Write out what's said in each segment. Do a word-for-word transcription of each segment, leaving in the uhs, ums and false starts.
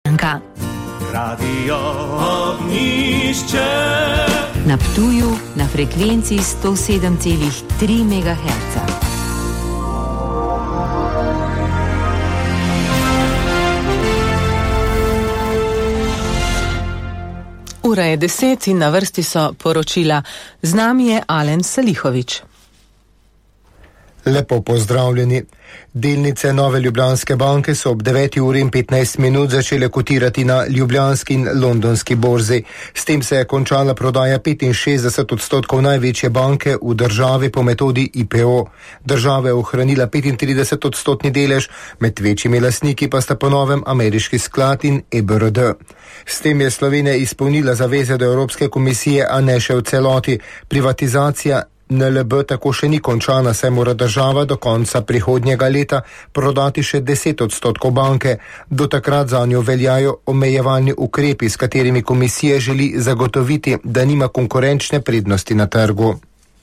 Ljubljanka. Radio Ognjišče. Na Ptuju na frekvenci sto sedem celih tri megaherca. Ura je deset in na vrsti so poročila. Z nami je Alen Salihović. Lepo pozdravljeni. Delnice Nove Ljubljanske banke so ob deveti uri in petnajst minut začele kotirati na ljubljanski in londonski borzi. S tem se je končala prodaja petinšestdeset odstotkov največje banke v državi po metodi I P O. Država je ohranila petintrideset odstotni delež, med večjimi lastniki pa sta po novem ameriški sklad in E B R D. S tem je Slovenija izpolnila zaveze do Evropske komisije, a ne še v celoti. Privatizacija N L B tako še ni končana, saj mora država do konca prihodnjega leta prodati še deset odstotkov banke. Do takrat zanjo veljajo omejevalni ukrepi, s katerimi komisija želi zagotoviti, da nima konkurenčne prednosti na trgu.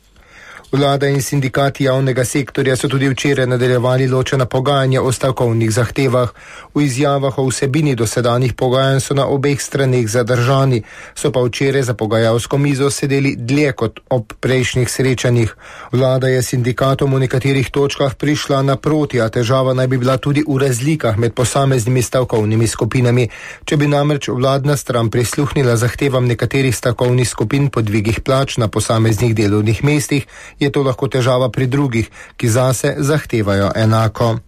Vlada in sindikati javnega sektorja so tudi včeraj nadaljevali ločena pogajanja o stavkovnih zahtevah. V izjavah o vsebini dosedanjih pogajanj so na obeh straneh zadržani, so pa včeraj za pogajalsko mizo sedeli dlje kot ob prejšnjih srečanjih. Vlada je sindikatom v nekaterih točkah prišla naproti, a težava naj bi bila tudi v razlikah med posameznimi stavkovnimi skupinami. Če bi namreč vladna stran prisluhnila zahtevam nekaterih stavkovnih skupin po dvigih plač na posameznih delovnih mestih, je to lahko težava pri drugih, ki zase zahtevajo enako.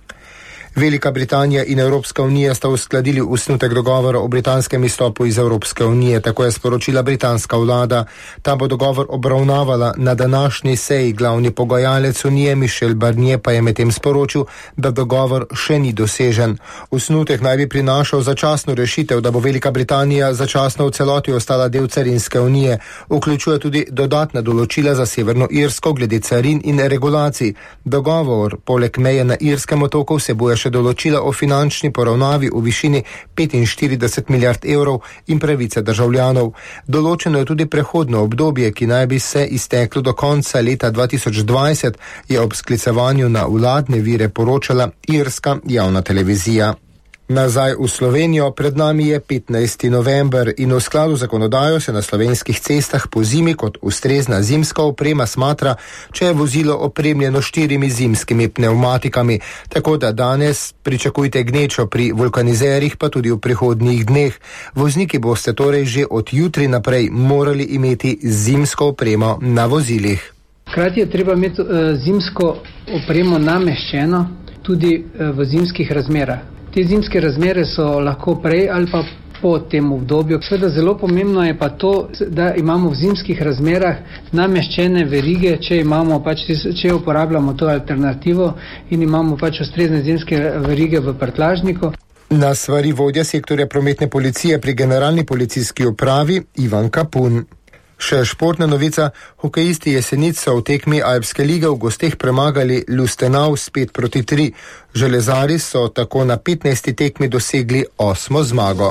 Velika Britanija in Evropska unija sta uskladili osnutek dogovora o britanskem izstopu iz Evropske unije, tako je sporočila britanska vlada. Ta bo dogovor obravnavala na današnji seji. Glavni pogajalec unije Michel Barnier pa je medtem sporočil, da dogovor še ni dosežen. Osnutek naj bi prinašal začasno rešitev, da bo Velika Britanija začasno v celoti ostala del carinske unije. Vključuje tudi dodatna določila za Severno Irsko glede carin in regulacij. Dogovor poleg meje na Irskem otoku vsebuje še določila o finančni poravnavi v višini petinštirideset milijard evrov in pravice državljanov. Določeno je tudi prehodno obdobje, ki naj bi se izteklo do konca leta dva tisoč dvajset, je ob sklicevanju na vladne vire poročala irska javna televizija. Nazaj v Slovenijo, pred nami je petnajsti november in v skladu z zakonodajo se na slovenskih cestah po zimi kot ustrezna zimska oprema smatra, če je vozilo opremljeno štirimi zimskimi pnevmatikami, tako da danes pričakujte gnečo pri vulkanizerjih, pa tudi v prihodnjih dneh. Vozniki boste torej že od jutri naprej morali imeti zimsko opremo na vozilih. Hkrati je treba imeti uh, zimsko opremo nameščeno tudi uh, v zimskih razmerah. Te zimske razmere so lahko prej ali pa po tem obdobju. Seveda zelo pomembno je pa to, da imamo v zimskih razmerah nameščene verige, če imamo pač, če uporabljamo to alternativo in imamo pač ustrezne zimske verige v prtljažniku. Na svari vodja sektorja prometne policije pri generalni policijski upravi Ivan Kapun. Še športna novica, hokejisti Jesenic so v tekmi Alpske lige v gosteh premagali Lustenau s pet proti tri. Železari so tako na petnajsti tekmi dosegli osmo zmago.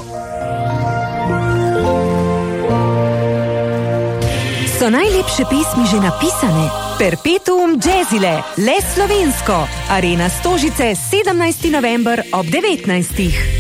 So najlepše pesmi že napisane? Perpetuum jazzile, le slovensko. Arena Stožice, sedemnajsti november ob devetnajstih.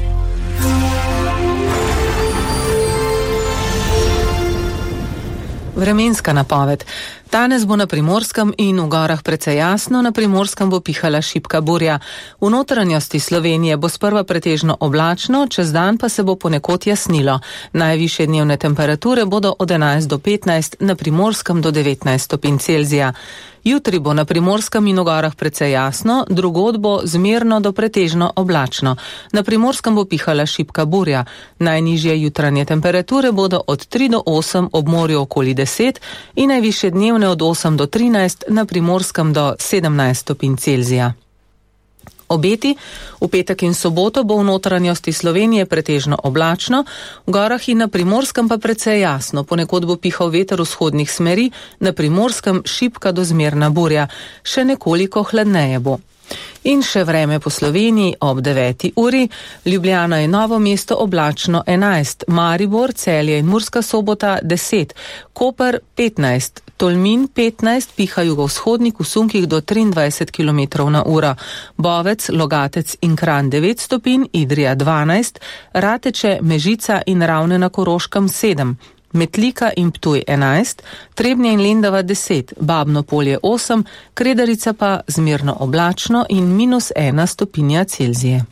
Vremenska napoved. Danes bo na Primorskem in v gorah precej jasno, na Primorskem bo pihala šibka burja. V notranjosti Slovenije bo sprva pretežno oblačno, čez dan pa se bo ponekod jasnilo. Najvišje dnevne temperature bodo od enajst do petnajst, na Primorskem do devetnajst stopinj Celzija. Jutri bo na Primorskem in v gorah precej jasno, drugod bo zmerno do pretežno oblačno. Na Primorskem bo pihala šibka burja. Najnižje jutranje temperature bodo od tri do osem, ob morju okoli deset in najvišje dnevne od osem do trinajst, na Primorskem do sedemnajst stopinj Celzija. Obeti, v petek in soboto bo v notranjosti Slovenije pretežno oblačno, v gorah in na Primorskem pa precej jasno, ponekod bo pihal veter vzhodnih smeri, na Primorskem šibka do zmerna burja, še nekoliko hladneje bo. In še vreme po Sloveniji ob deveti uri. Ljubljana in Novo mesto oblačno enajst, Maribor, Celje in Murska Sobota deset, Koper petnajst, Tolmin petnajst, piha jugovzhodnik v sunkih do triindvajset kilometrov na uro. Bovec, Logatec in Kranj devet stopinj, Idrija dvanajst, Rateče, Mežica in Ravne na Koroškem sedem. Metlika in Ptuj enajst, Trebnje in Lendava deset, Babno Polje osem, Kredarica pa zmerno oblačno in minus ena stopinja Celzije.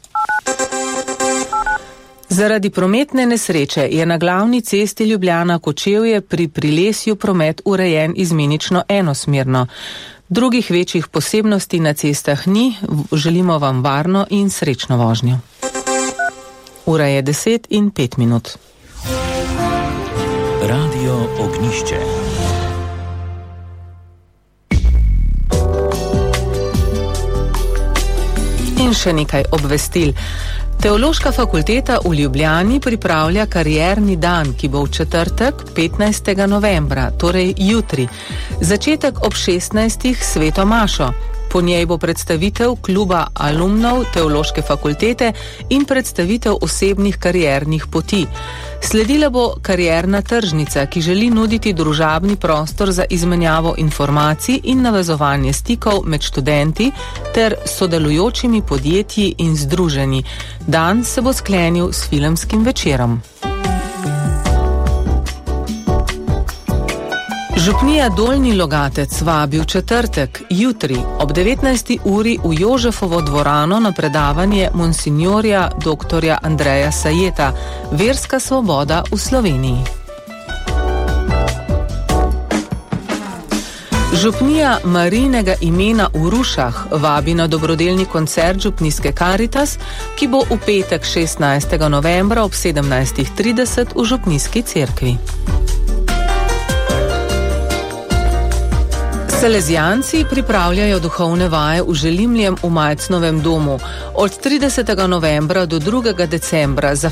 Zaradi prometne nesreče je na glavni cesti Ljubljana-Kočevje pri Prilesju promet urejen izmenično enosmerno. Drugih večjih posebnosti na cestah ni, želimo vam varno in srečno vožnjo. Ura je deset in pet minut. Radio Ognišče. In še nekaj obvestil. Teološka fakulteta v Ljubljani pripravlja karierni dan, ki bo v četrtek, petnajstega novembra, torej jutri. Začetek ob šestnajstih sveto mašo. Po njej bo predstavitev kluba alumnov Teološke fakultete in predstavitev osebnih kariernih poti. Sledila bo karierna tržnica, ki želi nuditi družabni prostor za izmenjavo informacij in navezovanje stikov med študenti ter sodelujočimi podjetji in združenji. Dan se bo sklenil s filmskim večerom. Župnija Dolnji Logatec vabi v četrtek, jutri, ob devetnajsti uri v Jožefovo dvorano na predavanje monsinjorja doktorja Andreja Sajeta, Verska svoboda v Sloveniji. Župnija Marijinega imena v Rušah vabi na dobrodelni koncert župnijske Karitas, ki bo v petek šestnajstega novembra ob sedemnajstih trideset v župnijski cerkvi. Salezijanci pripravljajo duhovne vaje v Želimljem v Majcnovem domu. Od tridesetega novembra do drugega decembra za